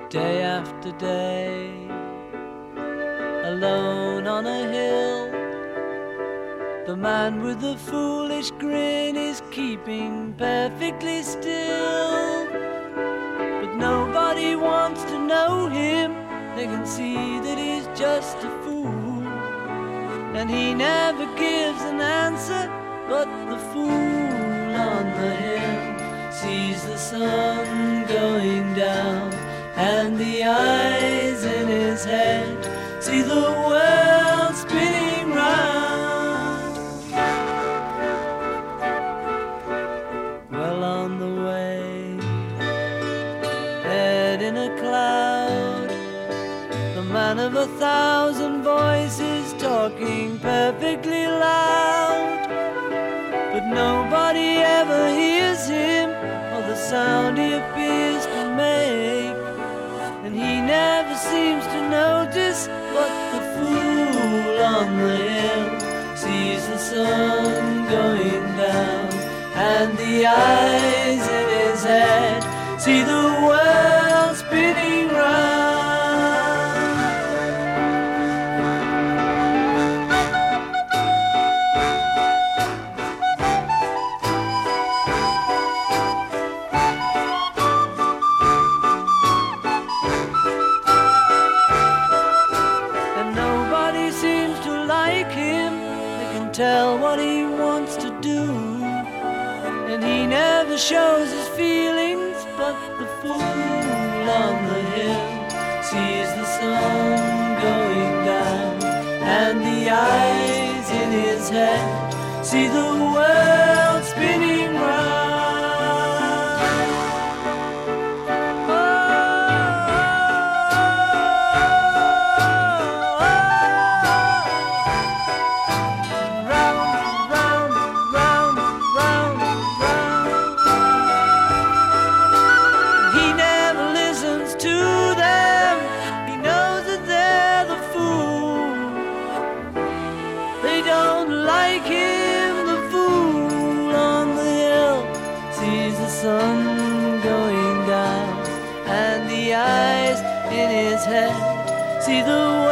Day after day, alone on a hill, the man with the foolish grin is keeping perfectly still. But nobody wants to know him, they can see that he's just a fool. And he never gives an answer, but the fool on the hill sees the sun going down, and the eyes in his head see the world spinning round. Well on the way, head in a cloud, the man of 1,000 voices talking perfectly loud. But nobody ever hears him, or the sound he appears to make. And he never seems to notice, but the fool on the hill sees the sun going down, and the eyes in his head see the world spinning round. Tell what he wants to do, and he never shows his feelings, but the fool on the hill sees the sun going down, and the eyes in his head see the world spinning round. Sun going down, and the eyes in his head see the